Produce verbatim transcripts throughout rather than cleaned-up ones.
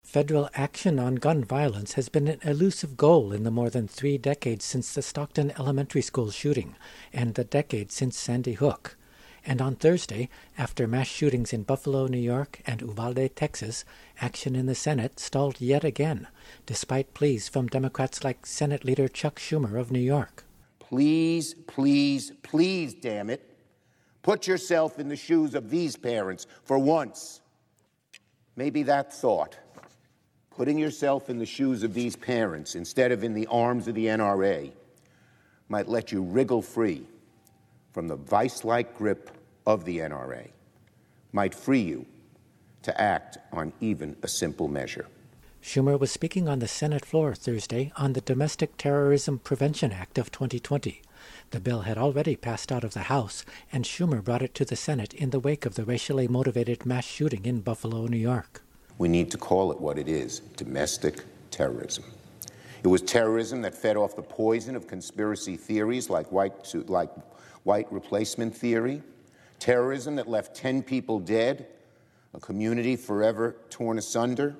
Federal action on gun violence has been an elusive goal in the more than three decades since the Stockton Elementary School shooting and the decade since Sandy Hook. And on Thursday, after mass shootings in Buffalo, New York, and Uvalde, Texas, action in the Senate stalled yet again, despite pleas from Democrats like Senate Leader Chuck Schumer of New York. Please, please, please, damn it, put yourself in the shoes of these parents for once. Maybe that thought, putting yourself in the shoes of these parents instead of in the arms of the N R A, might let you wriggle free from the vice-like grip of the N R A, might free you to act on even a simple measure. Schumer was speaking on the Senate floor Thursday on the Domestic Terrorism Prevention Act of twenty twenty. The bill had already passed out of the House, and Schumer brought it to the Senate in the wake of the racially motivated mass shooting in Buffalo, New York. We need to call it what it is, domestic terrorism. It was terrorism that fed off the poison of conspiracy theories like white, like white replacement theory, terrorism that left ten people dead, a community forever torn asunder.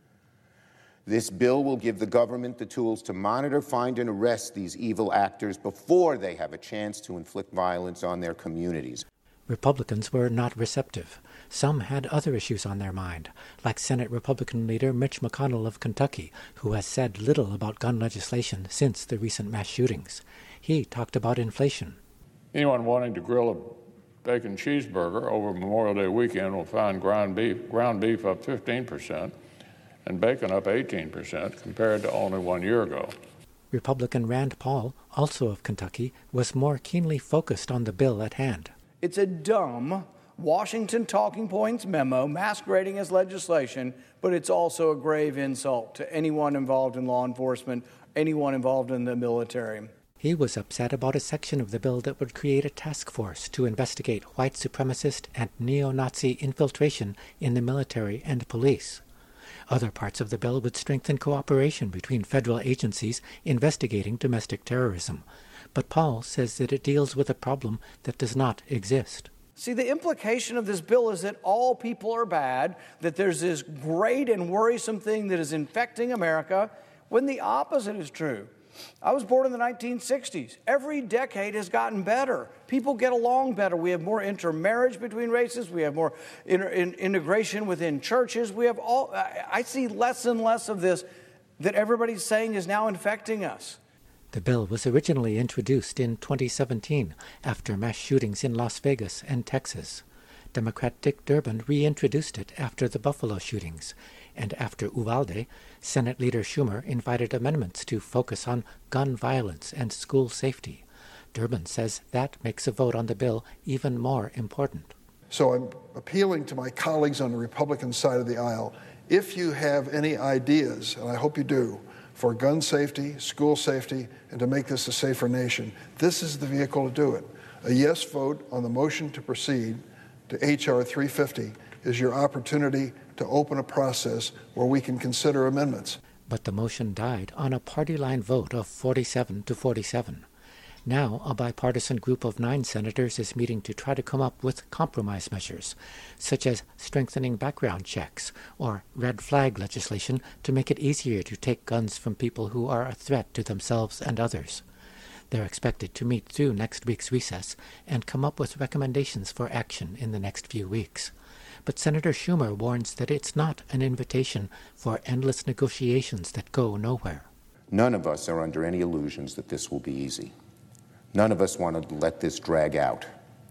This bill will give the government the tools to monitor, find, and arrest these evil actors before they have a chance to inflict violence on their communities. Republicans were not receptive. Some had other issues on their mind, like Senate Republican leader Mitch McConnell of Kentucky, who has said little about gun legislation since the recent mass shootings. He talked about inflation. Anyone wanting to grill a bacon cheeseburger over Memorial Day weekend will find ground beef, ground beef up fifteen percent and bacon up eighteen percent compared to only one year ago. Republican Rand Paul, also of Kentucky, was more keenly focused on the bill at hand. It's a dumb Washington talking points memo masquerading as legislation, but it's also a grave insult to anyone involved in law enforcement, anyone involved in the military. He was upset about a section of the bill that would create a task force to investigate white supremacist and neo-Nazi infiltration in the military and police. Other parts of the bill would strengthen cooperation between federal agencies investigating domestic terrorism. But Paul says that it deals with a problem that does not exist. See, the implication of this bill is that all people are bad, that there's this great and worrisome thing that is infecting America, when the opposite is true. I was born in the nineteen sixties. Every decade has gotten better. People get along better. We have more intermarriage between races. We have more inter- in- integration within churches. We have all. I, I see less and less of this that everybody's saying is now infecting us. The bill was originally introduced in twenty seventeen after mass shootings in Las Vegas and Texas. Democrat Dick Durbin reintroduced it after the Buffalo shootings, and after Uvalde, Senate Leader Schumer invited amendments to focus on gun violence and school safety. Durbin says that makes a vote on the bill even more important. So I'm appealing to my colleagues on the Republican side of the aisle. If you have any ideas, and I hope you do, for gun safety, school safety, and to make this a safer nation, this is the vehicle to do it. A yes vote on the motion to proceed to H R three fifty is your opportunity to open a process where we can consider amendments. But the motion died on a party line vote of forty-seven to forty-seven. Now, a bipartisan group of nine senators is meeting to try to come up with compromise measures, such as strengthening background checks or red flag legislation to make it easier to take guns from people who are a threat to themselves and others. They're expected to meet through next week's recess and come up with recommendations for action in the next few weeks. But Senator Schumer warns that it's not an invitation for endless negotiations that go nowhere. None of us are under any illusions that this will be easy. None of us want to let this drag out.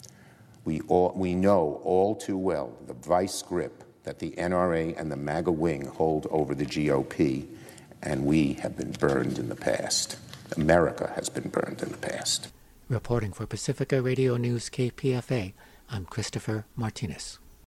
We, all, we know all too well the vice grip that the N R A and the MAGA wing hold over the G O P, and we have been burned in the past. America has been burned in the past. Reporting for Pacifica Radio News K P F A, I'm Christopher Martinez.